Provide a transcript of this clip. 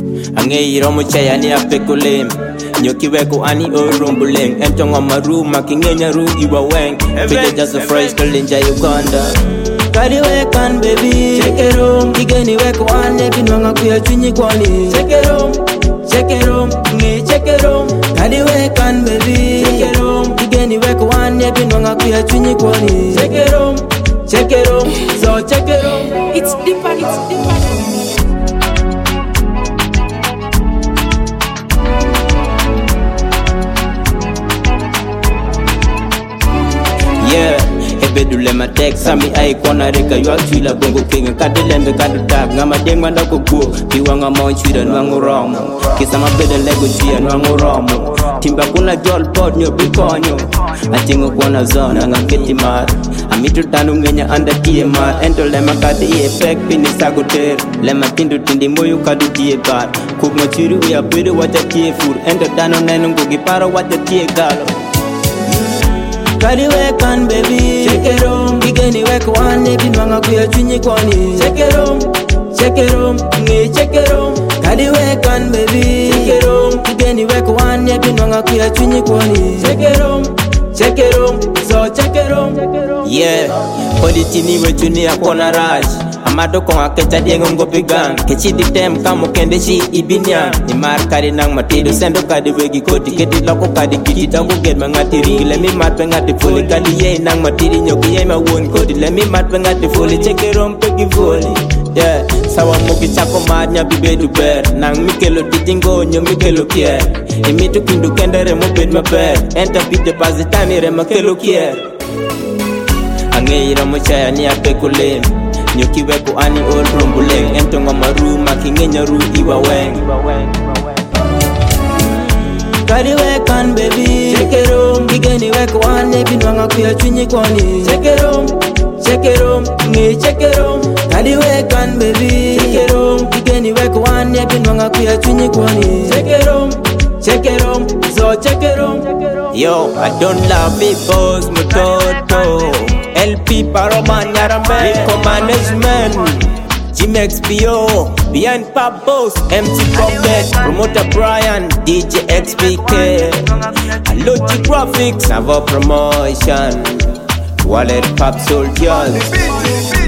Ange iromo chaya ni apekulem Nyoki weko ani orumbuleng Entonga maru makingenya ru iwa weng Fija just a phrase kalinja Uganda Kari wekan baby Chekerom Igeni weko ane binwanga kuya chunyi kwani Chekerom Chekerom Nge chekerom Kari wekan baby Chekerom Igeni weko ane binwanga kuya chunyi kwani Chekerom Chekerom So chekerom It's deeper, it's deeper. Yeah, ebedule matek sami ai kona reka yo chila bongo kinga kadelembe kadutab ngama dengwanda kokuo biwanga monchira nwango romo kisama bedele go chia nwango romo timba kuna jol pod nyo bikonyo atingo kona zona ngaketi mar amitu tanu ngenya anda tie mar ento lema kade effect pini sagoter lema tindu tindi moyo kadu tie bar kugma chiru ya bedu wacha tie fur ento tanu nenu ngogi para wacha tie galo Kari wekan baby Chekerom Igeni weko ane binwanga kuya chunyi kwani Chekerom Chekerom Nge chekerom Kari wekan baby Chekerom Igeni weko ane binwanga kuya chunyi kwani Chekerom Chekerom So chekerom Yeah Politini wechuni ya kona raj Amado konga kecha diengo ngopi gang Kechi di tem kamo kende shi ibinya Imar kari nang matido sendo kadi wegi koti Keti loko kadi kiti tango get mangatiri Lemi mat pengati foli kali ye nang matiri Nyoki ye ma won kodi Lemi mat pengati foli Chekerom pegi foli Yeah Sawa moki chako madnya bibedu ber Nang mikelo titingo nyo mikelo kier Imitu kindu kende remo bed maber Enta pite pazitani rema kelo kier Ange iramo chaya ni apekulem Nyoki weko ani ol rumbuleng Entonga maru makingenya ru iwa weng Kari wekan baby Chekerom Igeni weko ane binwanga kuya chunyi kwani Chekerom Chekerom Nge chekerom Kari wekan baby Chekerom Igeni weko ane binwanga kuya chunyi kwani Chekerom Chekerom So chekerom Yo, I don't love it cause mutoto LP Paroman Yarambe Rico Management Jim XPO Behind Pop Boss MC Prophet Promoter Brian DJ XPK Logic Graphics Savo Promotion Wallet Pop Soldiers